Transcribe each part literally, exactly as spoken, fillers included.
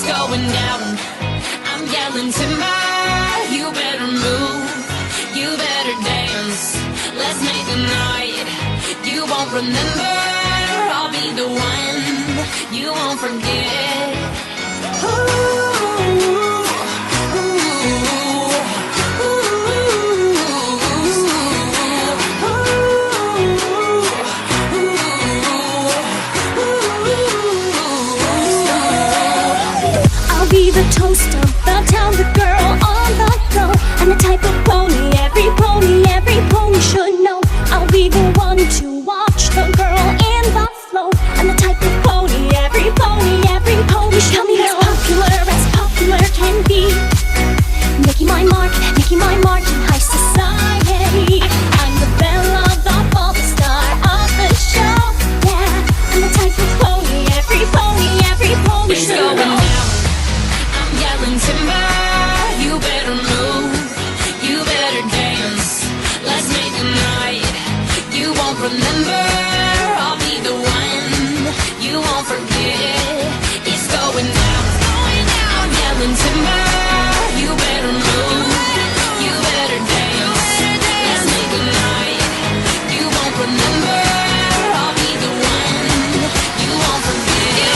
It's going down. I'm yelling timber. You better move. You better dance. Let's make a night you won't remember. I'll be the one you won't forget. Ooh, ooh, ooh, ooh. I'll be the toast of the town, the girl on the go, and the type of pony every pony, every pony should know. I'll be the one to watch the girl in the flow, and the type of pony every pony, every pony should know. As popular as popular can be, making my mark, making my mark in high society. I'm the belle of the ball, the star of the show, yeah. I'm the type of pony every pony, every pony It's should going know. down. I'm yelling timber. You better move. You better dance. Let's make a night you won't remember. I'll be the one you won't forget. It's going down. I'm yelling timber. You better move. You better dance. Let's make a night you won't remember. I'll be the one you won't forget.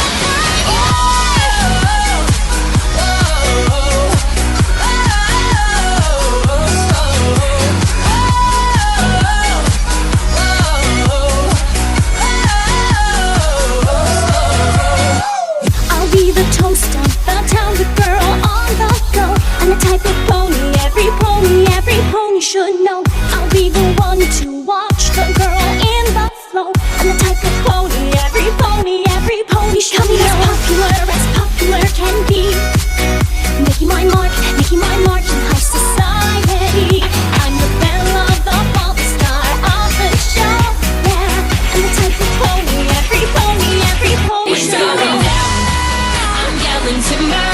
I'll be the toast of the town, the girl on the go, and the type of pony every pony, every pony should know. I'll be the one to watch the girl in the flow, and the type of pony every pony, every pony should know. As popular as popular can be, making my mark, making my mark in high society. I'm the belle of the ball, the star of the show, yeah. And the type of pony every pony, every pony It's should going know. down. I'm yelling timber.